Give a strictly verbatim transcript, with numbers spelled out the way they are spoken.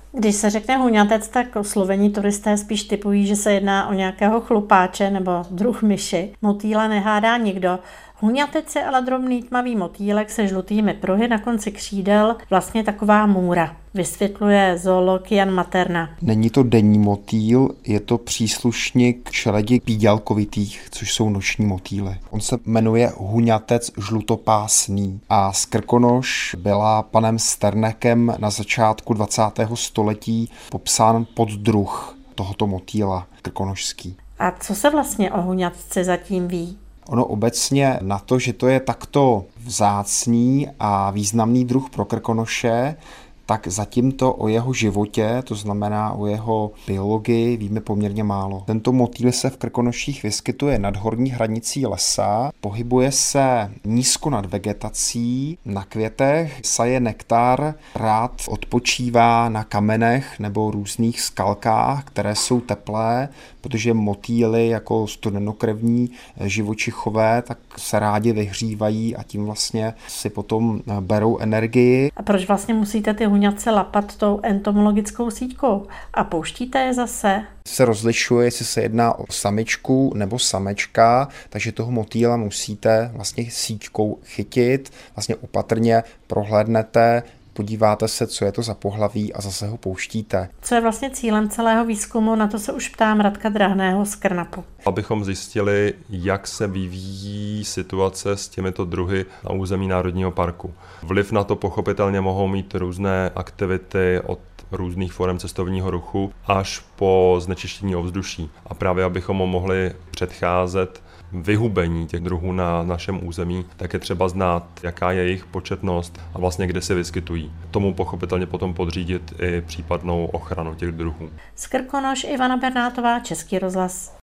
Když se řekne huňatec, tak oslovení turisté spíš typují, že se jedná o nějakého chlupáče nebo druh myši. Motýla nehádá nikdo. Huňatec je ale drobný tmavý motýlek se žlutými pruhy na konci křídel, vlastně taková můra, vysvětluje zoolog Jan Materna. Není to denní motýl, je to příslušník čeledi pídělkovitých, což jsou noční motýly. On se jmenuje huňatec žlutopásný a Skrkonoš byla panem Sternekem na začátku dvacátého století popsán poddruh tohoto motýla krkonošský. A co se vlastně o huňatci zatím ví? Ono obecně na to, že to je takto vzácný a významný druh pro krkonoše, tak zatím to o jeho životě, to znamená o jeho biologii, víme poměrně málo. Tento motýl se v Krkonoších vyskytuje nad horní hranicí lesa, pohybuje se nízko nad vegetací, na květech, saje nektar, rád odpočívá na kamenech nebo různých skalkách, které jsou teplé, protože motýly jako studenokrevní živočichové tak se rádi vyhřívají a tím vlastně si potom berou energii. A proč vlastně musíte ty huňatce lapat tou entomologickou síťkou? A pouštíte je zase? Se rozlišuje, jestli se jedná o samičku nebo samečka, takže toho motýla musíte vlastně síťkou chytit, vlastně opatrně prohlédnete, podíváte se, co je to za pohlaví a zase ho pouštíte. Co je vlastně cílem celého výzkumu, na to se už ptám Radka Drahného z Krnapu. Abychom zjistili, jak se vyvíjí situace s těmito druhy na území Národního parku. Vliv na to pochopitelně mohou mít různé aktivity od různých forem cestovního ruchu až po znečištění ovzduší. A právě abychom mohli předcházet vyhubení těch druhů na našem území, tak je třeba znát, jaká je jejich početnost a vlastně kde se vyskytují. Tomu pochopitelně potom podřídit i případnou ochranu těch druhů. Z Krkonoš Ivana Bernátová, Český rozhlas.